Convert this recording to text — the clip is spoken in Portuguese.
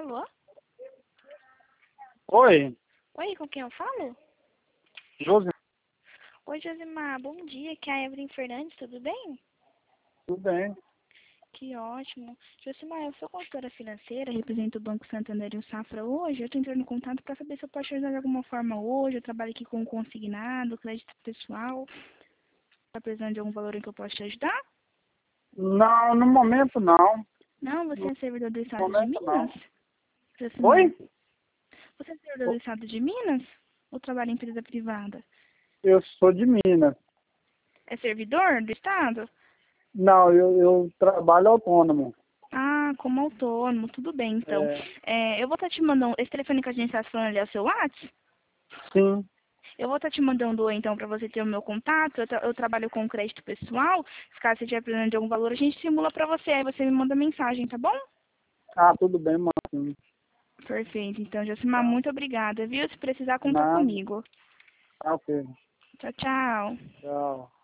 Alô? Oi, Oi, com quem eu falo? Josi, Oi, Josimar, bom dia, aqui é a Evelyn Fernandes, tudo bem? tudo bem? Que ótimo. Josimar, eu sou consultora financeira, represento o Banco Santander e o Safra hoje. Eu estou entrando em contato para saber se eu posso te ajudar de alguma forma hoje. Eu trabalho aqui com consignado, crédito pessoal. Está precisando de algum valor em que eu possa te ajudar? Não, no momento não. Não, você No é servidor do Estado de momento Minas? não. Josimar, Oi? você é servidor do Estado de Minas? Ou trabalha em empresa privada? Eu sou de Minas. É servidor do Estado? Não, eu trabalho autônomo. Ah, como autônomo, tudo bem, então. É, Eu vou estar te mandando, esse telefone que a gente está falando ali é o seu WhatsApp? sim. Eu vou estar te mandando, então, para você ter o meu contato. Eu trabalho com crédito pessoal. Se caso você estiver precisando de algum valor, a gente simula para você. Aí você me manda mensagem, tá bom? Ah, tudo bem, Marcinho. Perfeito. Então, Jacimar, Tá. muito obrigada, viu? Se precisar, conta Nada. comigo. Tá ok. Tchau, tchau. Tchau.